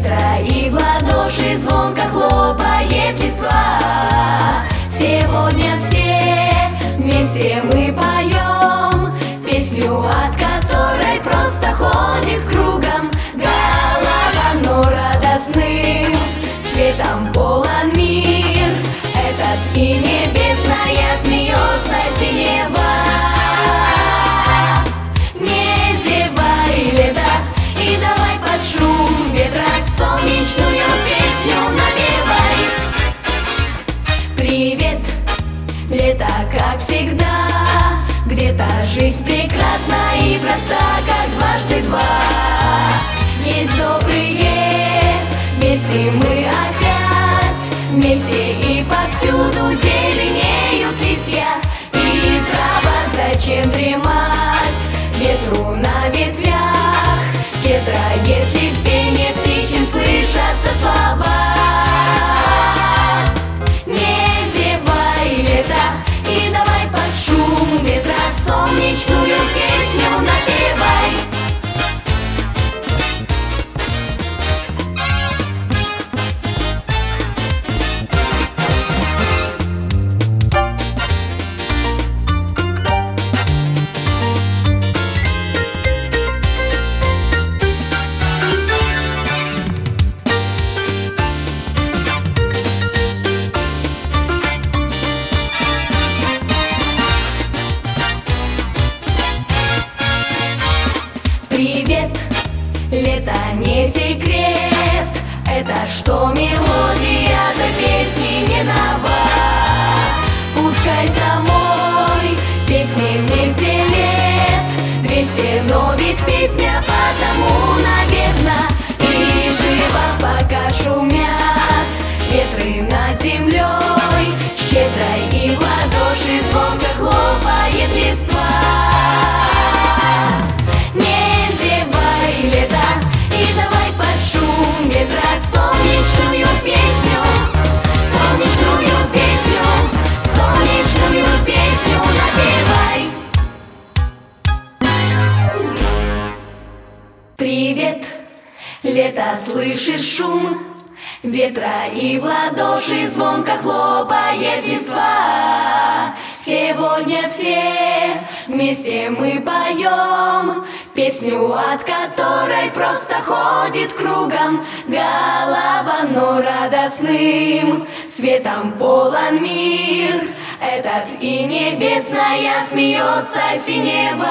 ветра, и в ладоши звонко хлопает листва. Сегодня все вместе мы поем песню, от которой просто ходит кругом голова, но радостным светом полон мир этот, и небесная смеется синева. Не зевай, лето, и давай под шум ветра солнечную песню напевай. Привет, лето, как всегда, где-то жизнь прекрасна и проста, как дважды два. Есть добрые вести, мы опять вместе, и повсюду зеленеют листья и трава. Зачем дремать ветру на ветвях кедра, если в пении птичьим слышатся слова? Не зевай, лето, и давай под шум ветра солнечную песню напевай. Привет, лето, не секрет, это что мелодия до песни не нова. Пускай самой песни вместе лет 200, но ведь песня потому, наверно, и жива, пока шумят ветры над землей щедрой, и в ладоши звонко хлопает листва. Не зевай, лето, и давай под шум ветра солнечную песню, солнечную песню, солнечную песню напевай. Привет, лето, слышишь шум ветра, и в ладоши звонко хлопает листва. Сегодня все вместе мы поем песню, от которой просто ходит кругом голова, но радостным светом полон мир этот, и небесная смеется синева.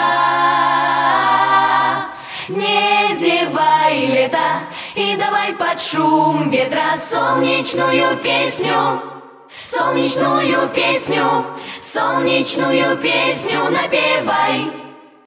Не зевай, лето, и давай под шум ветра солнечную песню, солнечную песню, солнечную песню напевай.